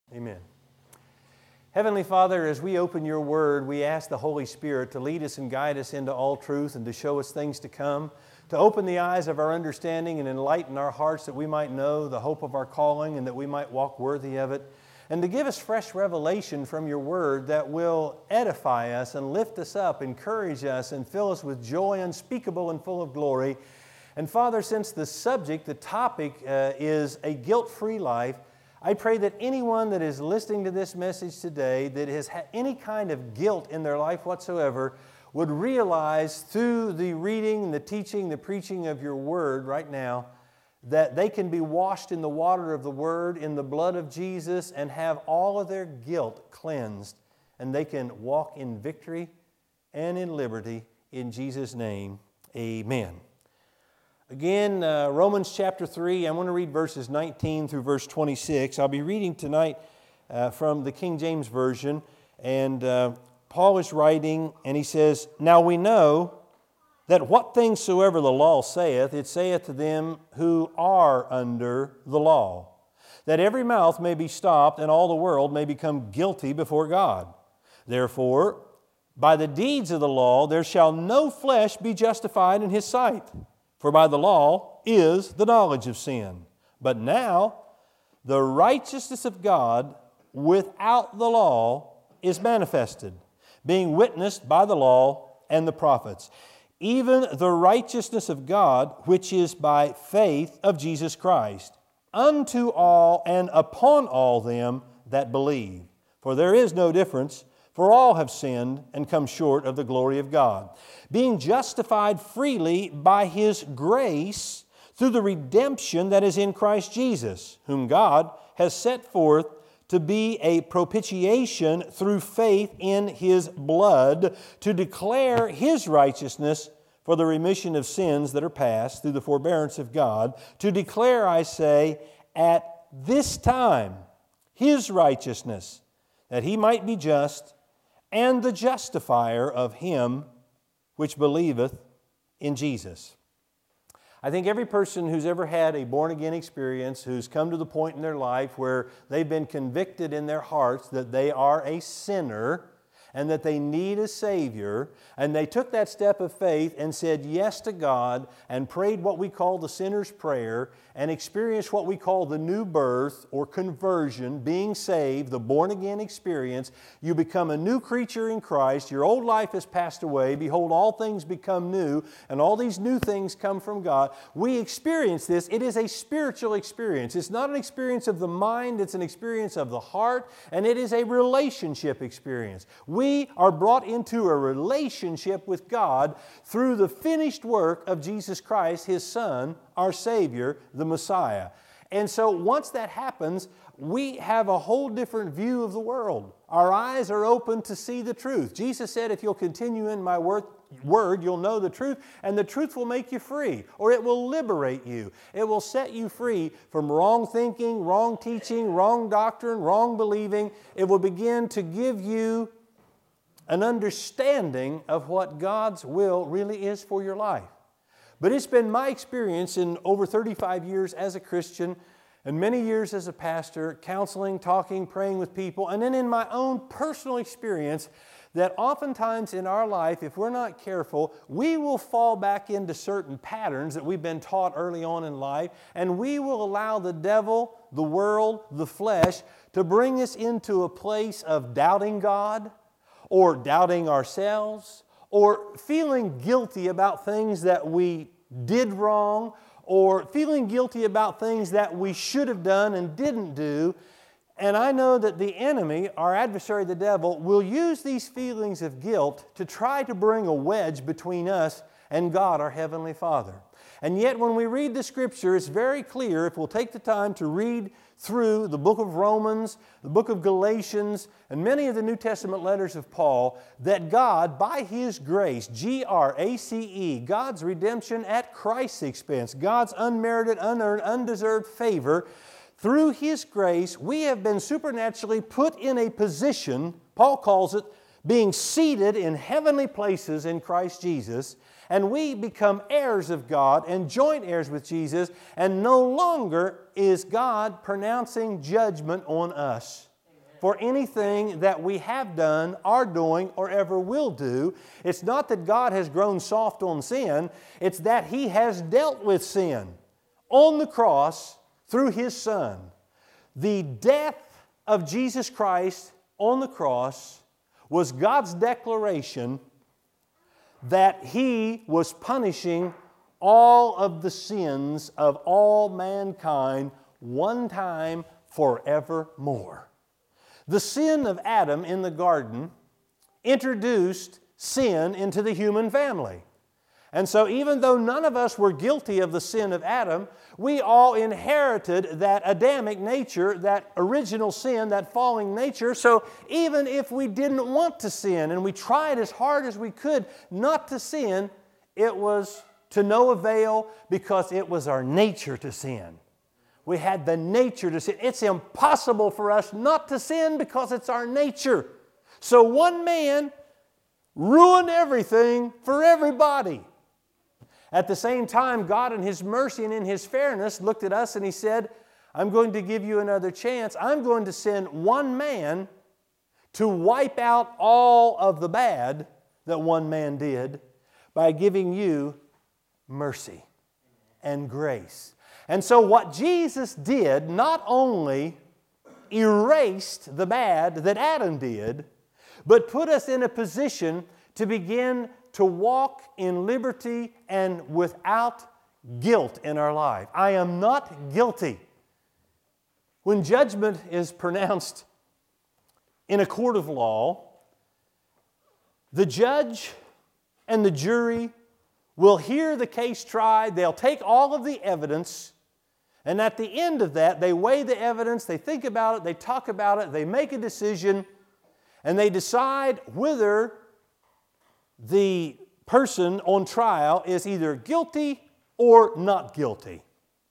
Amen. Heavenly Father, as we open your word, we ask the Holy Spirit to lead us and guide us into all truth and to show us things to come, to open the eyes of our understanding and enlighten our hearts that we might know the hope of our calling and that we might walk worthy of it, and to give us fresh revelation from your word that will edify us and lift us up, encourage us, and fill us with joy unspeakable and full of glory. And Father, since the subject, the topic is a guilt-free life, I pray that anyone that is listening to this message today that has had any kind of guilt in their life whatsoever would realize through the reading, the teaching, the preaching of your word right now that they can be washed in the water of the word, in the blood of Jesus, and have all of their guilt cleansed. And they can walk in victory and in liberty. In Jesus' name, amen. Again, Romans chapter 3, I want to read verses 19 through verse 26. I'll be reading tonight from the King James Version, and Paul is writing, and he says, "Now we know that what things soever the law saith, it saith to them who are under the law, that every mouth may be stopped, and all the world may become guilty before God. Therefore, by the deeds of the law there shall no flesh be justified in his sight. For by the law is the knowledge of sin. But now the righteousness of God without the law is manifested, being witnessed by the law and the prophets, even the righteousness of God which is by faith of Jesus Christ, unto all and upon all them that believe. For there is no difference, for all have sinned and come short of the glory of God, being justified freely by His grace through the redemption that is in Christ Jesus, whom God has set forth to be a propitiation through faith in His blood, to declare His righteousness for the remission of sins that are past through the forbearance of God, to declare, I say, at this time His righteousness, that He might be just and the justifier of him which believeth in Jesus." I think every person who's ever had a born-again experience, who's come to the point in their life where they've been convicted in their hearts that they are a sinner and that they need a Savior, and they took that step of faith and said yes to God and prayed what we call the sinner's prayer and experienced what we call the new birth or conversion, being saved, the born-again experience. You become a new creature in Christ. Your old life has passed away. Behold, all things become new, and all these new things come from God. We experience this. It is a spiritual experience. It's not an experience of the mind. It's an experience of the heart, and it is a relationship experience. We are brought into a relationship with God through the finished work of Jesus Christ, His Son, our Savior, the Messiah. And so once that happens, we have a whole different view of the world. Our eyes are open to see the truth. Jesus said, if you'll continue in my word, you'll know the truth, and the truth will make you free, or it will liberate you. It will set you free from wrong thinking, wrong teaching, wrong doctrine, wrong believing. It will begin to give you an understanding of what God's will really is for your life. But it's been my experience in over 35 years as a Christian and many years as a pastor, counseling, talking, praying with people, and then in my own personal experience, that oftentimes in our life, if we're not careful, we will fall back into certain patterns that we've been taught early on in life, and we will allow the devil, the world, the flesh to bring us into a place of doubting God, or doubting ourselves, or feeling guilty about things that we did wrong, or feeling guilty about things that we should have done and didn't do. And I know that the enemy, our adversary, the devil, will use these feelings of guilt to try to bring a wedge between us and God, our Heavenly Father. And yet when we read the Scripture, it's very clear, if we'll take the time to read through the book of Romans, the book of Galatians, and many of the New Testament letters of Paul, that God, by His grace, G-R-A-C-E, God's redemption at Christ's expense, God's unmerited, unearned, undeserved favor, through His grace, we have been supernaturally put in a position, Paul calls it, being seated in heavenly places in Christ Jesus, and we become heirs of God and joint heirs with Jesus, and no longer is God pronouncing judgment on us for anything that we have done, are doing, or ever will do. It's not that God has grown soft on sin. It's that He has dealt with sin on the cross through His Son. The death of Jesus Christ on the cross was God's declaration that He was punishing all of the sins of all mankind one time forevermore. The sin of Adam in the garden introduced sin into the human family. And so even though none of us were guilty of the sin of Adam, we all inherited that Adamic nature, that original sin, that falling nature. So even if we didn't want to sin and we tried as hard as we could not to sin, it was to no avail because it was our nature to sin. We had the nature to sin. It's impossible for us not to sin because it's our nature. So one man ruined everything for everybody. At the same time, God in His mercy and in His fairness looked at us and He said, I'm going to give you another chance. I'm going to send one man to wipe out all of the bad that one man did by giving you mercy and grace. And so what Jesus did not only erased the bad that Adam did, but put us in a position to begin to walk in liberty and without guilt in our life. I am not guilty. When judgment is pronounced in a court of law, the judge and the jury will hear the case tried. They'll take all of the evidence, and at the end of that, they weigh the evidence, they think about it, they talk about it, they make a decision, and they decide whether the person on trial is either guilty or not guilty.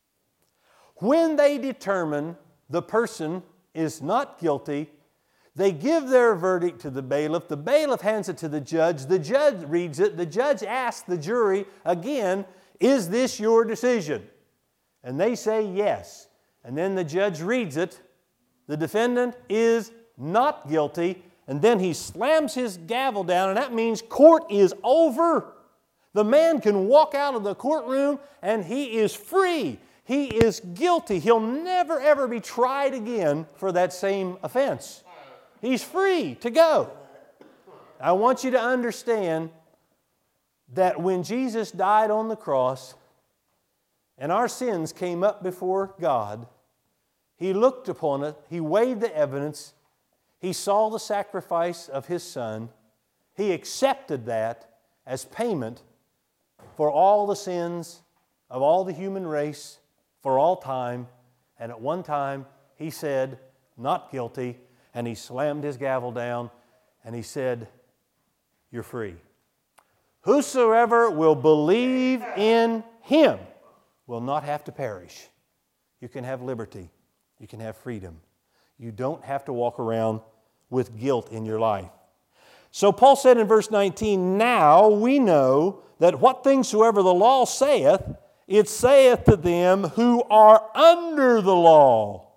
When they determine the person is not guilty, they give their verdict to the bailiff. The bailiff hands it to the judge reads it. The judge asks the jury again, is this your decision? And they say yes. And then the judge reads it. The defendant is not guilty. And then he slams his gavel down, and that means court is over. The man can walk out of the courtroom and he is free. He is guilty. He'll never ever be tried again for that same offense. He's free to go. I want you to understand that when Jesus died on the cross and our sins came up before God, He looked upon it, He weighed the evidence, He saw the sacrifice of His Son. He accepted that as payment for all the sins of all the human race for all time. And at one time, He said, not guilty, and He slammed His gavel down, and He said, you're free. Whosoever will believe in Him will not have to perish. You can have liberty. You can have freedom. You don't have to walk around with guilt in your life. So Paul said in verse 19, now we know that what things soever the law saith, it saith to them who are under the law,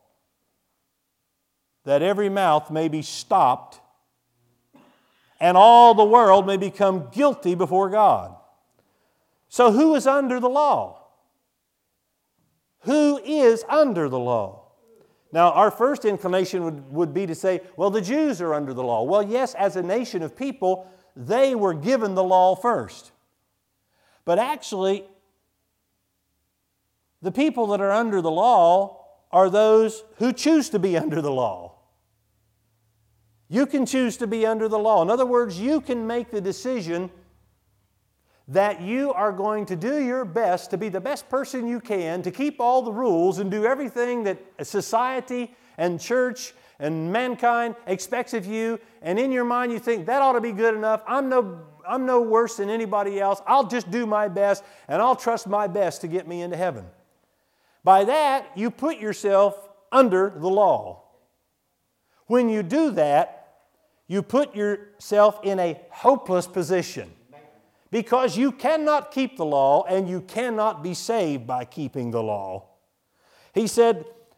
that every mouth may be stopped, and all the world may become guilty before God. So who is under the law? Who is under the law? Now, our first inclination would be to say, well, the Jews are under the law. Well, yes, as a nation of people, they were given the law first. But actually, the people that are under the law are those who choose to be under the law. You can choose to be under the law. In other words, you can make the decision that you are going to do your best to be the best person you can, to keep all the rules and do everything that society and church and mankind expects of you. And in your mind you think, that ought to be good enough. I'm no worse than anybody else. I'll just do my best and I'll trust my best to get me into heaven. By that, you put yourself under the law. When you do that, you put yourself in a hopeless position. Because you cannot keep the law and you cannot be saved by keeping the law. He said,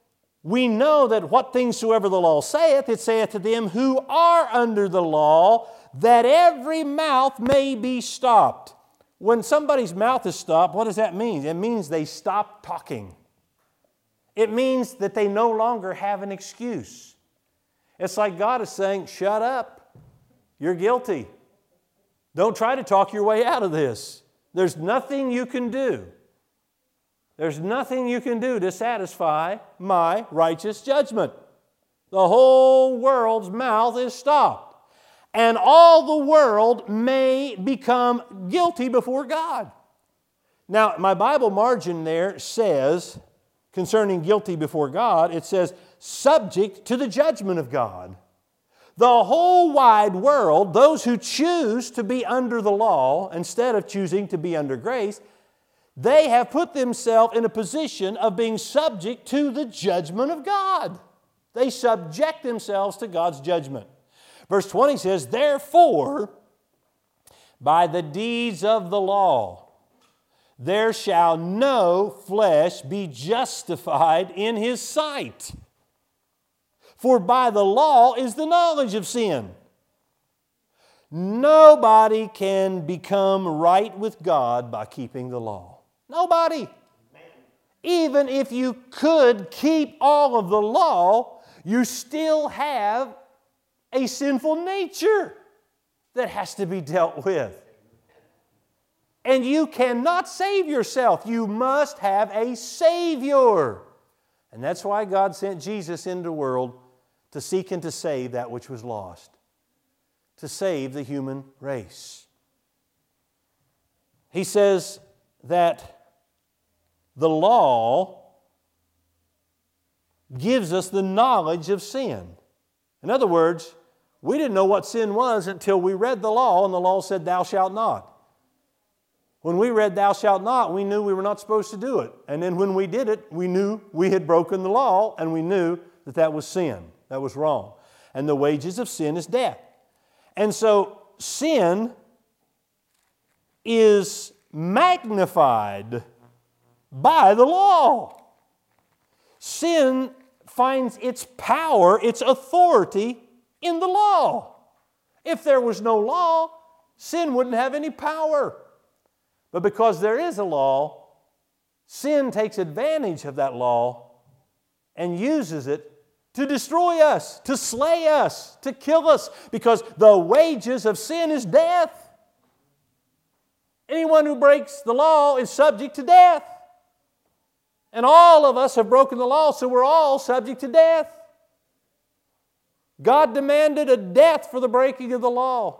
we know that what things soever the law saith, it saith to them who are under the law, that every mouth may be stopped. When somebody's mouth is stopped, what does that mean? It means they stop talking. It means that they no longer have an excuse. It's like God is saying, shut up. You're guilty. Don't try to talk your way out of this. There's nothing you can do. There's nothing you can do to satisfy my righteous judgment. The whole world's mouth is stopped. And all the world may become guilty before God. Now, my Bible margin there says, concerning guilty before God, it says, subject to the judgment of God. The whole wide world, those who choose to be under the law instead of choosing to be under grace, they have put themselves in a position of being subject to the judgment of God. They subject themselves to God's judgment. Verse 20 says, therefore, by the deeds of the law, there shall no flesh be justified in His sight. For by the law is the knowledge of sin. Nobody can become right with God by keeping the law. Nobody. Even if you could keep all of the law, you still have a sinful nature that has to be dealt with. And you cannot save yourself. You must have a Savior. And that's why God sent Jesus into the world to seek and to save that which was lost. To save the human race. He says that the law gives us the knowledge of sin. In other words, we didn't know what sin was until we read the law, and the law said, thou shalt not. When we read thou shalt not, we knew we were not supposed to do it. And then when we did it, we knew we had broken the law, and we knew that that was sin. That was wrong. And the wages of sin is death. And so sin is magnified by the law. Sin finds its power, its authority in the law. If there was no law, sin wouldn't have any power. But because there is a law, sin takes advantage of that law and uses it to destroy us, to slay us, to kill us, because the wages of sin is death. Anyone who breaks the law is subject to death. And all of us have broken the law, so we're all subject to death. God demanded a death for the breaking of the law.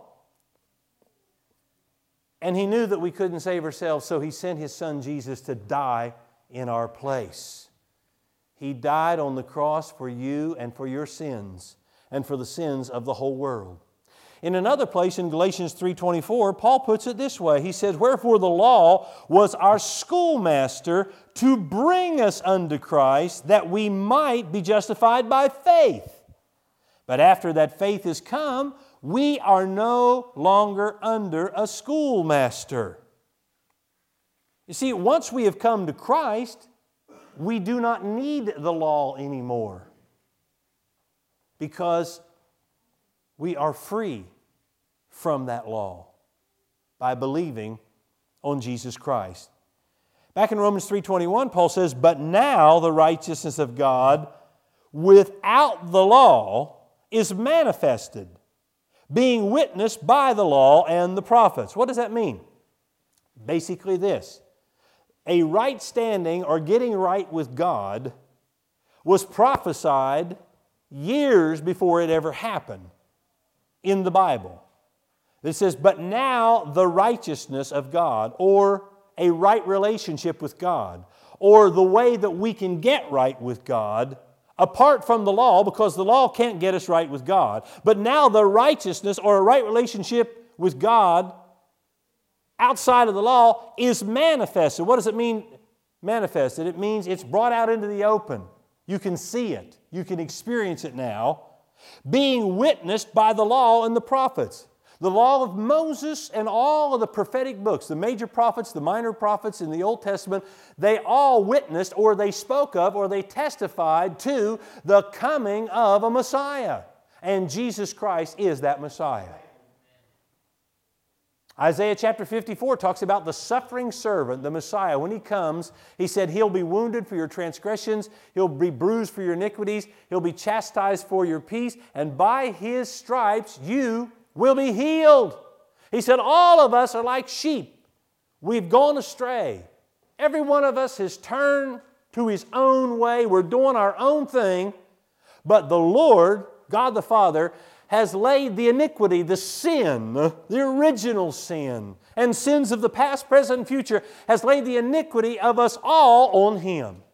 And He knew that we couldn't save ourselves, so He sent His Son Jesus to die in our place. He died on the cross for you and for your sins and for the sins of the whole world. In another place in Galatians 3:24, Paul puts it this way. He says, wherefore the law was our schoolmaster to bring us unto Christ, that we might be justified by faith. But after that faith is come, we are no longer under a schoolmaster. You see, once we have come to Christ, we do not need the law anymore, because we are free from that law by believing on Jesus Christ. Back in Romans 3:21, Paul says, but now the righteousness of God without the law is manifested, being witnessed by the law and the prophets. What does that mean? Basically this. A right standing or getting right with God was prophesied years before it ever happened in the Bible. It says, but now the righteousness of God, or a right relationship with God, or the way that we can get right with God, apart from the law, because the law can't get us right with God. But now the righteousness or a right relationship with God outside of the law is manifested. What does it mean, manifested? It means it's brought out into the open. You can see it. You can experience it now. Being witnessed by the law and the prophets. The law of Moses and all of the prophetic books, the major prophets, the minor prophets in the Old Testament, they all witnessed or they spoke of or they testified to the coming of a Messiah. And Jesus Christ is that Messiah. Isaiah chapter 54 talks about the suffering servant, the Messiah. When He comes, He said, He'll be wounded for your transgressions, He'll be bruised for your iniquities, He'll be chastised for your peace, and by His stripes you will be healed. He said, all of us are like sheep. We've gone astray. Every one of us has turned to his own way. We're doing our own thing. But the Lord, God the Father, has laid the iniquity, the sin, the original sin, and sins of the past, present, and future, has laid the iniquity of us all on Him.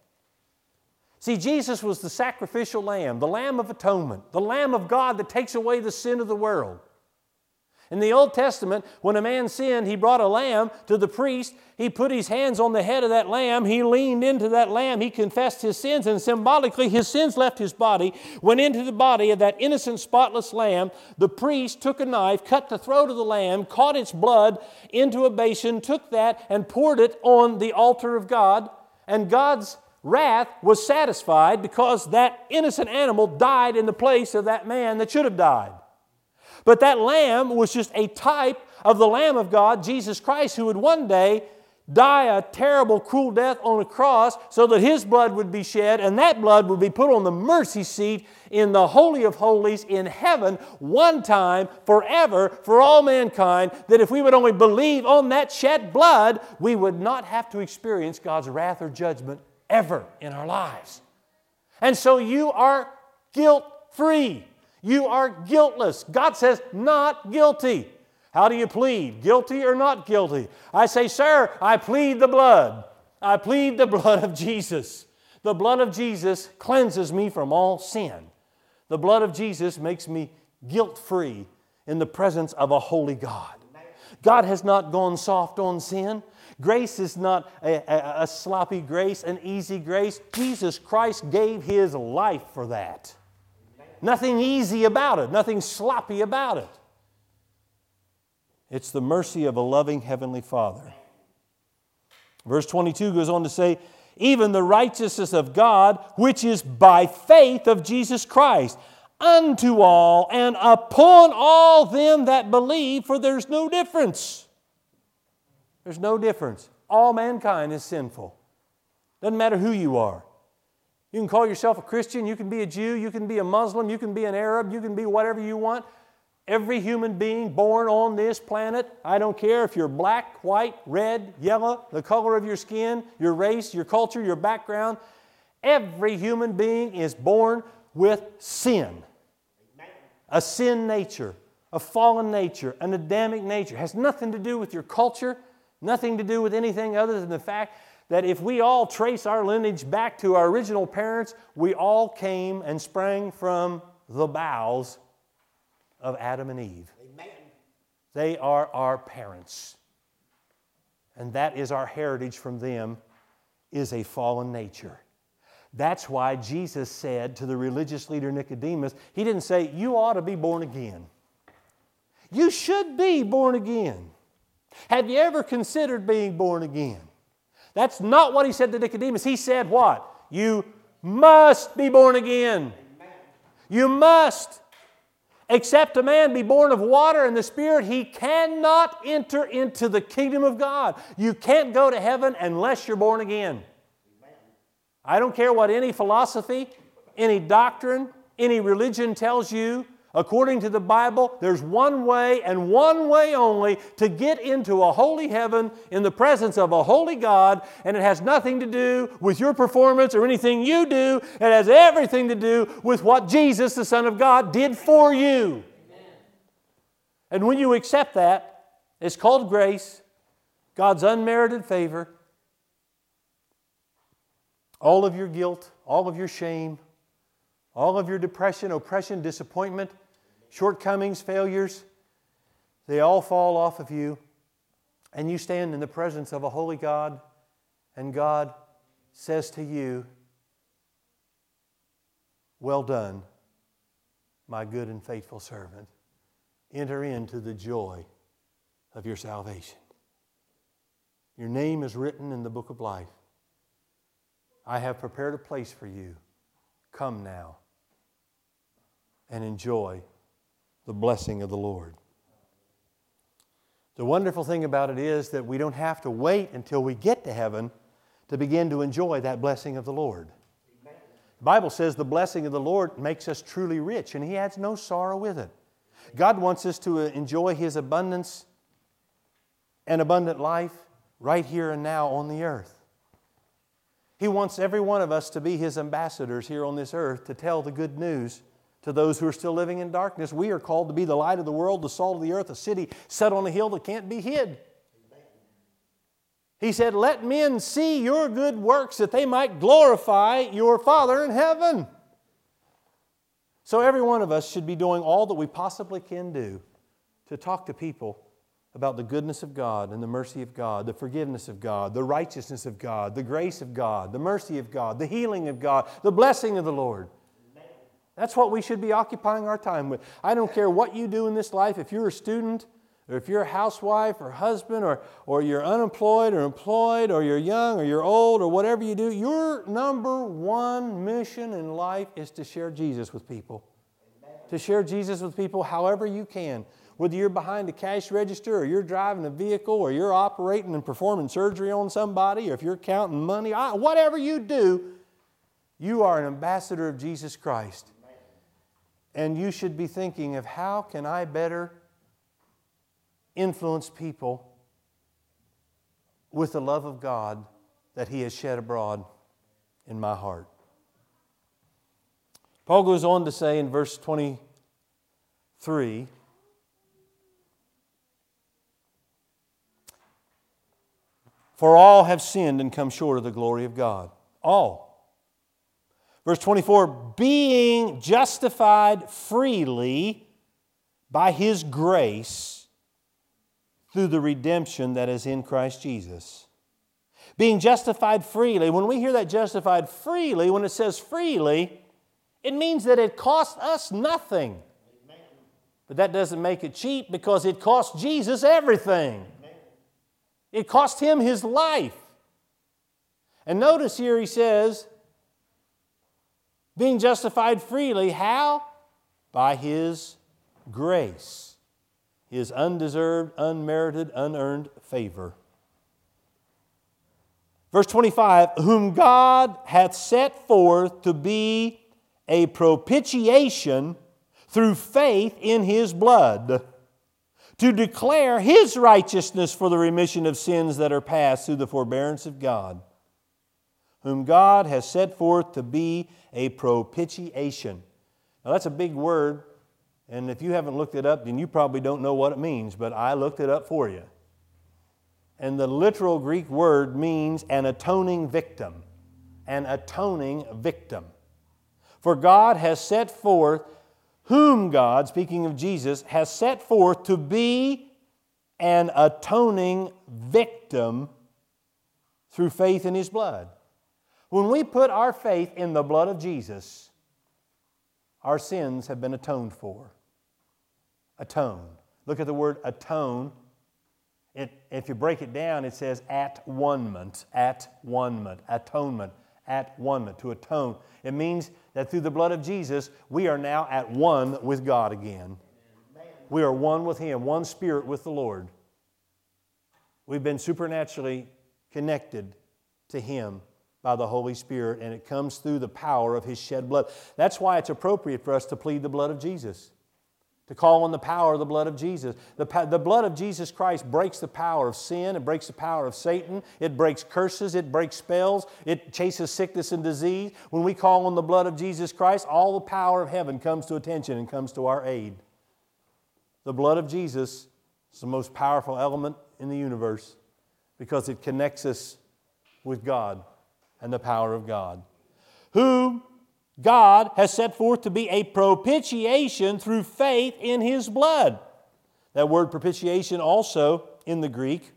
See, Jesus was the sacrificial lamb, the Lamb of atonement, the Lamb of God that takes away the sin of the world. In the Old Testament, when a man sinned, he brought a lamb to the priest. He put his hands on the head of that lamb. He leaned into that lamb. He confessed his sins, and symbolically his sins left his body, went into the body of that innocent, spotless lamb. The priest took a knife, cut the throat of the lamb, caught its blood into a basin, took that and poured it on the altar of God, and God's wrath was satisfied because that innocent animal died in the place of that man that should have died. But that lamb was just a type of the Lamb of God, Jesus Christ, who would one day die a terrible, cruel death on a cross so that His blood would be shed, and that blood would be put on the mercy seat in the Holy of Holies in heaven one time, forever, for all mankind, that if we would only believe on that shed blood, we would not have to experience God's wrath or judgment ever in our lives. And so you are guilt-free. You are guiltless. God says, not guilty. How do you plead? Guilty or not guilty? I say, sir, I plead the blood. I plead the blood of Jesus. The blood of Jesus cleanses me from all sin. The blood of Jesus makes me guilt-free in the presence of a holy God. God has not gone soft on sin. Grace is not a sloppy grace, an easy grace. Jesus Christ gave His life for that. Nothing easy about it, nothing sloppy about it. It's the mercy of a loving Heavenly Father. Verse 22 goes on to say, even the righteousness of God, which is by faith of Jesus Christ, unto all and upon all them that believe, for there's no difference. There's no difference. All mankind is sinful. Doesn't matter who you are. You can call yourself a Christian, you can be a Jew, you can be a Muslim, you can be an Arab, you can be whatever you want. Every human being born on this planet, I don't care if you're black, white, red, yellow, the color of your skin, your race, your culture, your background, every human being is born with sin. A sin nature, a fallen nature, an Adamic nature. It has nothing to do with your culture, nothing to do with anything other than the fact that if we all trace our lineage back to our original parents, we all came and sprang from the bowels of Adam and Eve. Amen. They are our parents. And that is our heritage from them, is a fallen nature. That's why Jesus said to the religious leader Nicodemus, He didn't say, you ought to be born again. You should be born again. Have you ever considered being born again? That's not what He said to Nicodemus. He said what? You must be born again. Amen. You must. Except a man be born of water and the Spirit, he cannot enter into the kingdom of God. You can't go to heaven unless you're born again. Amen. I don't care what any philosophy, any doctrine, any religion tells you. According to the Bible, there's one way and one way only to get into a holy heaven in the presence of a holy God, and it has nothing to do with your performance or anything you do. It has everything to do with what Jesus, the Son of God, did for you. Amen. And when you accept that, it's called grace, God's unmerited favor. All of your guilt, all of your shame, all of your depression, oppression, disappointment, shortcomings, failures, they all fall off of you, and you stand in the presence of a holy God, and God says to you, well done, my good and faithful servant. enter into the joy of your salvation. Your name is written in the book of life. I have prepared a place for you. Come now and enjoy the blessing of the Lord. The wonderful thing about it is that we don't have to wait until we get to heaven to begin to enjoy that blessing of the Lord. The Bible says the blessing of the Lord makes us truly rich, and He adds no sorrow with it. God wants us to enjoy His abundance and abundant life right here and now on the earth. He wants every one of us to be His ambassadors here on this earth to tell the good news to those who are still living in darkness. We are called to be the light of the world, the salt of the earth, a city set on a hill that can't be hid. He said, let men see your good works that they might glorify your Father in heaven. So every one of us should be doing all that we possibly can do to talk to people about the goodness of God and the mercy of God, the forgiveness of God, the righteousness of God, the grace of God, the mercy of God, the healing of God, the blessing of the Lord. That's what we should be occupying our time with. I don't care what you do in this life, if you're a student, or if you're a housewife or husband, or you're unemployed or employed, or you're young or you're old, or whatever you do, your number one mission in life is to share Jesus with people. Amen. To share Jesus with people however you can. Whether you're behind a cash register, or you're driving a vehicle, or you're operating and performing surgery on somebody, or if you're counting money, whatever you do, you are an ambassador of Jesus Christ. Amen. And you should be thinking of how can I better influence people with the love of God that He has shed abroad in my heart. Paul goes on to say in verse 23, for all have sinned and come short of the glory of God. All. Verse 24, being justified freely by His grace through the redemption that is in Christ Jesus. Being justified freely. When we hear that justified freely, when it says freely, it means that it cost us nothing. Amen. But that doesn't make it cheap, because it cost Jesus everything. Amen. It cost Him His life. And notice here He says, being justified freely, how? By His grace. His undeserved, unmerited, unearned favor. Verse 25, whom God hath set forth to be a propitiation through faith in His blood, to declare His righteousness for the remission of sins that are past through the forbearance of God. Whom God has set forth to be a propitiation. Now that's a big word. And if you haven't looked it up, then you probably don't know what it means, but I looked it up for you. And the literal Greek word means an atoning victim. An atoning victim. For God has set forth, whom God, speaking of Jesus, has set forth to be an atoning victim through faith in His blood. When we put our faith in the blood of Jesus, our sins have been atoned for. Atone. Look at the word atone. If you break it down, it says at-one-ment, at-one-ment, atonement, at-one-ment, to atone. It means that through the blood of Jesus, we are now at one with God again. We are one with Him, one spirit with the Lord. We've been supernaturally connected to Him by the Holy Spirit, and it comes through the power of His shed blood. That's why it's appropriate for us to plead the blood of Jesus, to call on the power of the blood of Jesus. The blood of Jesus Christ breaks the power of sin. It breaks the power of Satan. It breaks curses. It breaks spells. It chases sickness and disease. When we call on the blood of Jesus Christ, all the power of heaven comes to attention and comes to our aid. The blood of Jesus is the most powerful element in the universe because it connects us with God and the power of God. Who God has set forth to be a propitiation through faith in His blood. That word propitiation also in the Greek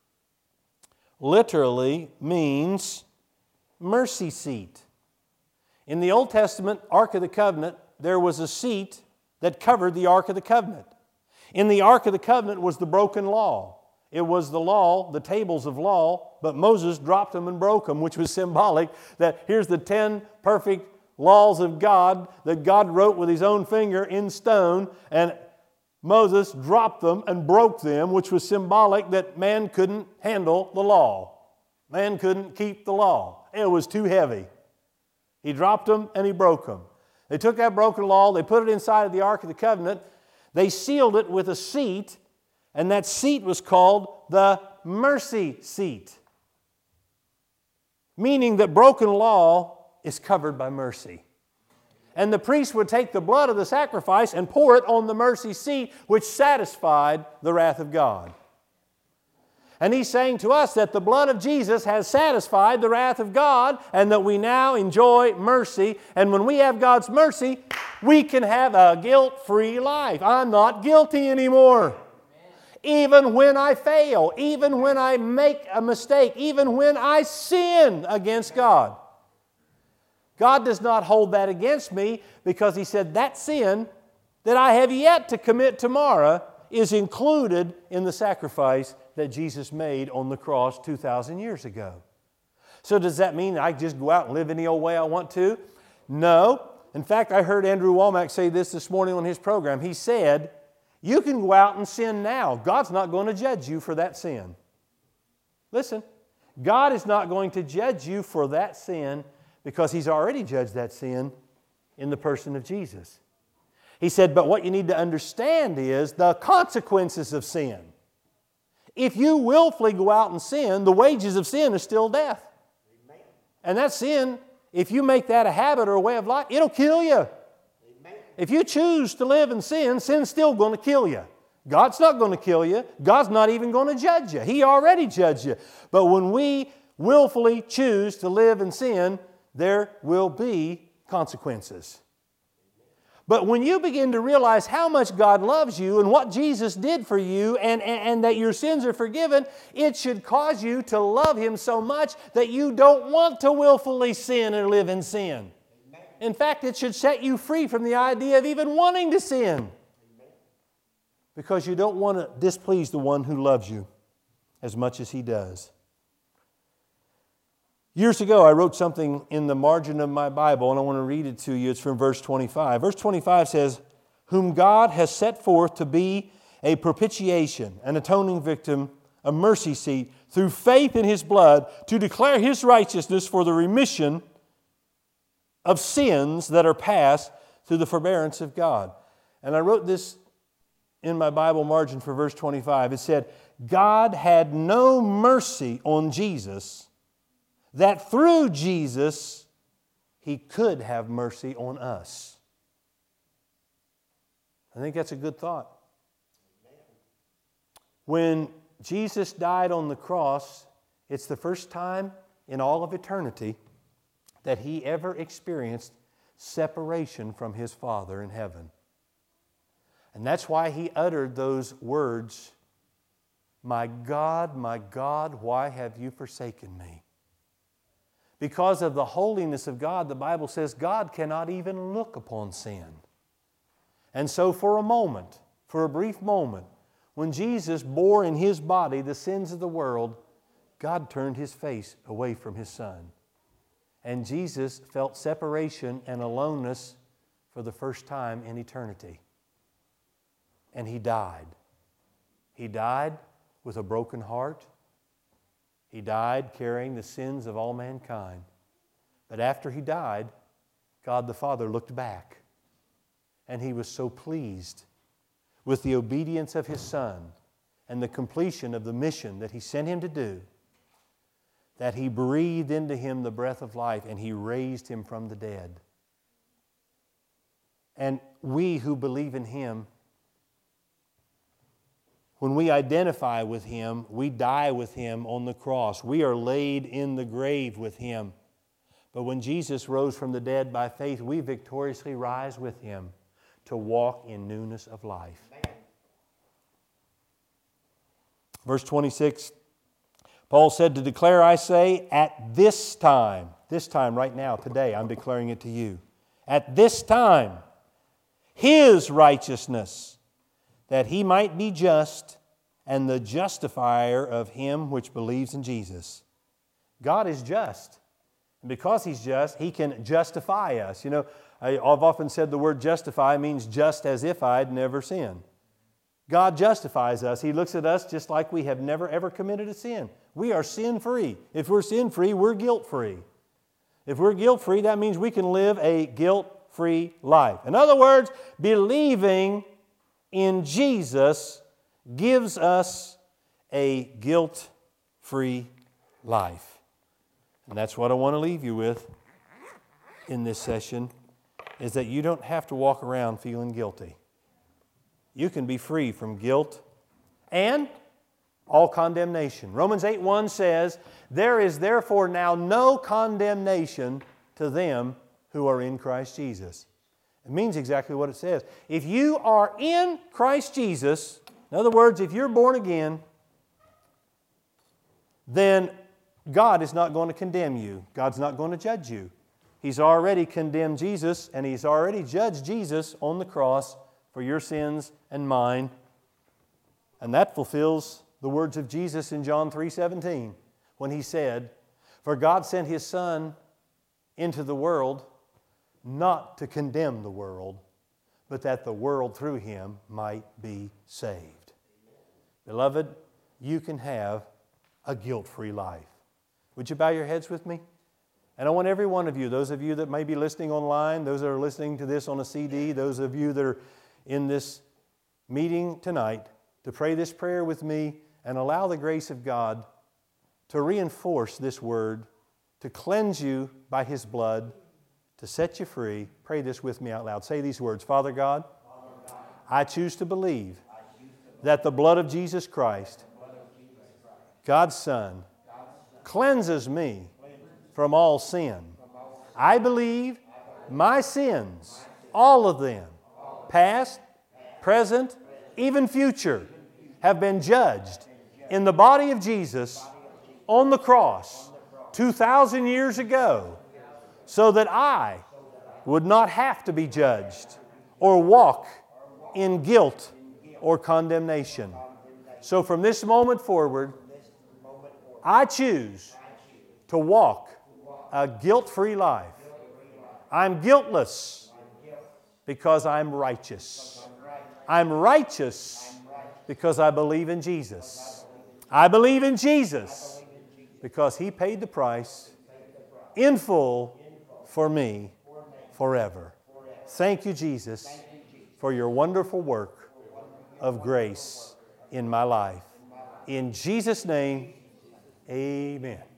literally means mercy seat. In the Old Testament Ark of the Covenant, there was a seat that covered the Ark of the Covenant. In the Ark of the Covenant was the broken law. It was the law, the tables of law, but Moses dropped them and broke them, which was symbolic that here's the 10 perfect laws of God that God wrote with His own finger in stone, and Moses dropped them and broke them, which was symbolic that man couldn't handle the law. Man couldn't keep the law. It was too heavy. He dropped them and He broke them. They took that broken law, they put it inside of the Ark of the Covenant, they sealed it with a seat, and that seat was called the mercy seat. Meaning that broken law is covered by mercy. And the priest would take the blood of the sacrifice and pour it on the mercy seat, which satisfied the wrath of God. And He's saying to us that the blood of Jesus has satisfied the wrath of God and that we now enjoy mercy. And when we have God's mercy, we can have a guilt-free life. I'm not guilty anymore. Even when I fail, even when I make a mistake, even when I sin against God. God does not hold that against me because He said that sin that I have yet to commit tomorrow is included in the sacrifice that Jesus made on the cross 2,000 years ago. So does that mean I just go out and live any old way I want to? No. In fact, I heard Andrew Womack say this morning on his program. He said, you can go out and sin now. God's not going to judge you for that sin. Listen, God is not going to judge you for that sin because He's already judged that sin in the person of Jesus. He said, but what you need to understand is the consequences of sin. If you willfully go out and sin, the wages of sin is still death. Amen. And that sin, if you make that a habit or a way of life, it'll kill you. If you choose to live in sin, sin's still going to kill you. God's not going to kill you. God's not even going to judge you. He already judged you. But when we willfully choose to live in sin, there will be consequences. But when you begin to realize how much God loves you and what Jesus did for you and that your sins are forgiven, it should cause you to love Him so much that you don't want to willfully sin and live in sin. In fact, it should set you free from the idea of even wanting to sin. Because you don't want to displease the one who loves you as much as He does. Years ago, I wrote something in the margin of my Bible, and I want to read it to you. It's from verse 25. Verse 25 says, whom God has set forth to be a propitiation, an atoning victim, a mercy seat, through faith in His blood, to declare His righteousness for the remission of sins that are past through the forbearance of God. And I wrote this in my Bible margin for verse 25. It said, God had no mercy on Jesus, that through Jesus He could have mercy on us. I think that's a good thought. When Jesus died on the cross, it's the first time in all of eternity that He ever experienced separation from His Father in heaven. And that's why He uttered those words, my God, why have you forsaken me? Because of the holiness of God, the Bible says God cannot even look upon sin. And so for a moment, for a brief moment, when Jesus bore in His body the sins of the world, God turned His face away from His Son. And Jesus felt separation and aloneness for the first time in eternity. And He died. He died with a broken heart. He died carrying the sins of all mankind. But after He died, God the Father looked back. And He was so pleased with the obedience of His Son and the completion of the mission that He sent Him to do, that He breathed into Him the breath of life and He raised Him from the dead. And we who believe in Him, when we identify with Him, we die with Him on the cross. We are laid in the grave with Him. But when Jesus rose from the dead by faith, we victoriously rise with Him to walk in newness of life. Verse 26, Paul said, to declare, I say, at this time right now, today, I'm declaring it to you. At this time, His righteousness that He might be just and the justifier of him which believes in Jesus. God is just. And because He's just, He can justify us. You know, I've often said the word justify means just as if I'd never sinned. God justifies us. He looks at us just like we have never ever committed a sin. We are sin-free. If we're sin-free, we're guilt-free. If we're guilt-free, that means we can live a guilt-free life. In other words, believing in Jesus gives us a guilt-free life. And that's what I want to leave you with in this session, is that you don't have to walk around feeling guilty. You can be free from guilt and all condemnation. Romans 8:1 says, "There is therefore now no condemnation to them who are in Christ Jesus." It means exactly what it says. If you are in Christ Jesus, in other words, if you're born again, then God is not going to condemn you. God's not going to judge you. He's already condemned Jesus, and He's already judged Jesus on the cross for your sins and mine. And that fulfills the words of Jesus in John 3:17 when He said, "For God sent His Son into the world not to condemn the world, but that the world through Him might be saved." Beloved, you can have a guilt-free life. Would you bow your heads with me? And I want every one of you, those of you that may be listening online, those that are listening to this on a CD, those of you that are in this meeting tonight, to pray this prayer with me and allow the grace of God to reinforce this word, to cleanse you by His blood, to set you free. Pray this with me out loud. Say these words. Father God, I choose to believe that the blood of Jesus Christ, God's Son, cleanses me from all sin. I believe my sins, all of them, past, present, even future, have been judged in the body of Jesus on the cross 2,000 years ago, so that I would not have to be judged or walk in guilt or condemnation. So from this moment forward, I choose to walk a guilt-free life. I'm guiltless because I'm righteous. I'm righteous because I believe in Jesus. I believe in Jesus because He paid the price in full for me forever. Thank you, Jesus, for your wonderful work of grace in my life. In Jesus' name, amen.